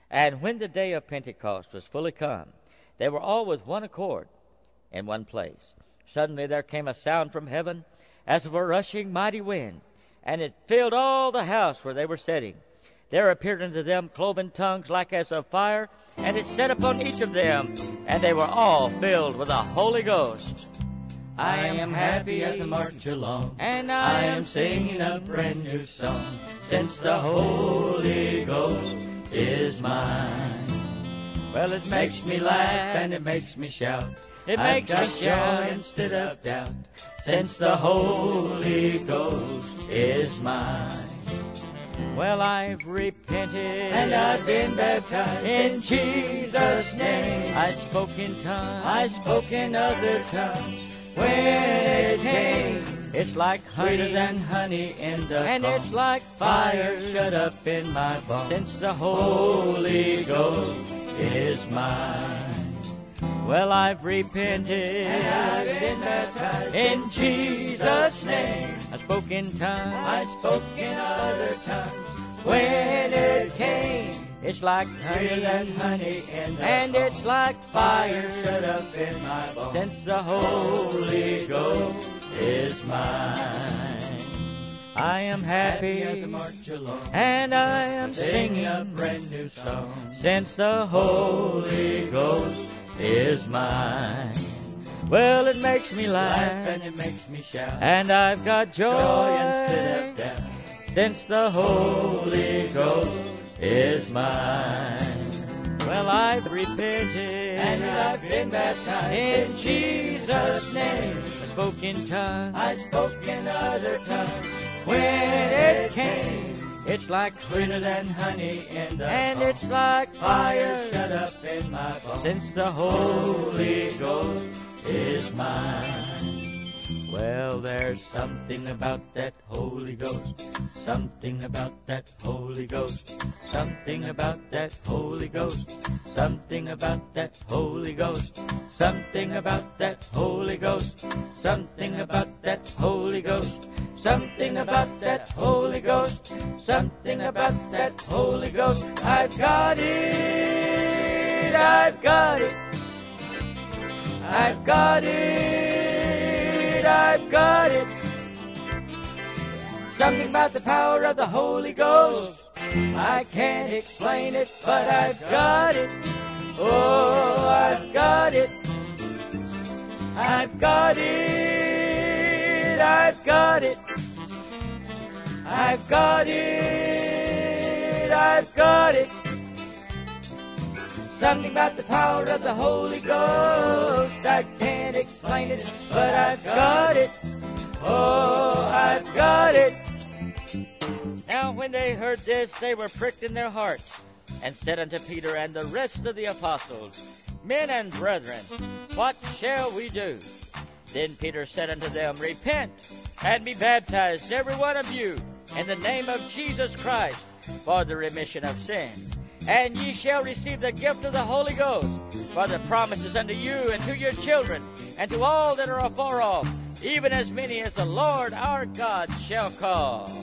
And when the day of Pentecost was fully come, they were all with one accord in one place. Suddenly there came a sound from heaven as of a rushing mighty wind, and it filled all the house where they were sitting. There appeared unto them cloven tongues like as of fire, and it set upon each of them, and they were all filled with the Holy Ghost. I am happy as I march along, And I am singing a brand new song, since the Holy Ghost is mine. Well, it Makes me laugh and it makes me shout. It I've makes got me joy shout. instead of doubt, since the Holy Ghost is mine. Well, I've repented, And I've been baptized in Jesus' name. I spoke in tongues. I spoke in other tongues when it came. It's like Sweeter honey, than honey in the and comb. it's like Fire fire. shut up in my bones. Since the Holy Ghost is mine. Well, I've repented, And I've been baptized in Jesus' name. I spoke in tongues. I spoke in other tongues when it came. It's like Sweeter than honey, honey in the and comb. it's like Fire fire. shut up in my bones. Since the Holy Ghost is mine. I am happy, as I march along, and I am singing a singing. brand new song. Since the Holy Ghost is mine. Well, it makes me Laugh laugh, and it makes me shout. and I've got Joy instead of joy. doubt. Since the Holy Ghost is mine. Well, I've repented, And I've been baptized in Jesus' name. I spoke in tongues. I spoke in other tongues When it came, it's like sweeter than honey in the and comb. it's like Fire shut fire. up in my bones. Since the Holy Holy Ghost is mine. Well, there's something about that Holy Ghost. Something about that Holy Ghost. Something about that Holy Ghost. Something about that Holy Ghost. Something about that Holy Ghost. Something about that Holy Ghost. Something about that Holy Ghost. Something about that Holy Ghost. I've got it. I've got it. I've got it. I've got it. Something about the power of the Holy Ghost. I can't explain it, but I've got it. Oh, I've got it. I've got it. I've got it. I've got it. I've got it. Something about the power of the Holy Ghost. I can't explain it, but I've got it. Oh, I've got it. Now when they heard this, they were pricked in their hearts, and said unto Peter and the rest of the apostles, Men and brethren, what shall we do? Then Peter said unto them, Repent, and be baptized, every one of you, in the name of Jesus Christ, for the remission of sins. And ye shall receive the gift of the Holy Ghost, for the promises unto you and to your children, and to all that are afar off, even as many as the Lord our God shall call.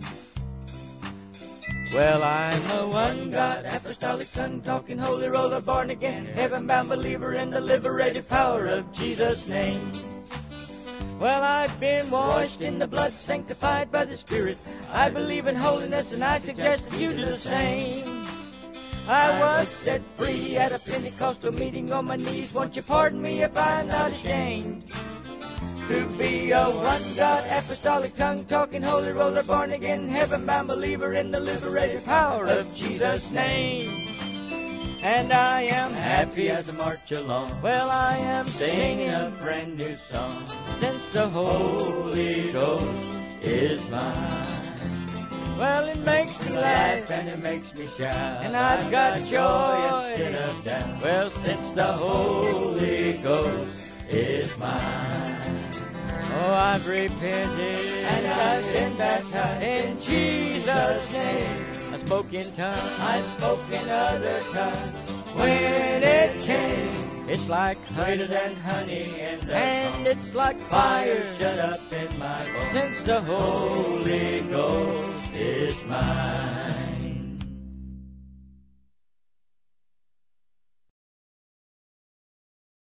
Well, I'm a one God, apostolic, tongue-talking, holy roller, born again, heaven-bound believer in the liberated power of Jesus' name. Well, I've been Washed in the blood, sanctified by the Spirit. I believe in holiness, and I suggest that you do the same. I was set free at a Pentecostal meeting on my knees. Won't you pardon me if I'm not ashamed to be a one God, apostolic, tongue-talking, holy roller, born again, heaven-bound believer in the liberated power of Jesus' name. and I am Happy as I march along, Well, I am singing singing a brand new song. since the Holy Ghost is mine. Well, it makes me Laugh laugh, and it makes me shout. and I've got joy instead of doubt. Well, Since the Holy Ghost is mine. Oh, I've repented, And I've been baptized in Jesus' name. name. I spoke in tongues, I spoke in other tongues when it came. it's like Sweeter honey, than honey in the and comb. it's like Fire fire. shut up in my bones. Since the Holy Ghost is mine.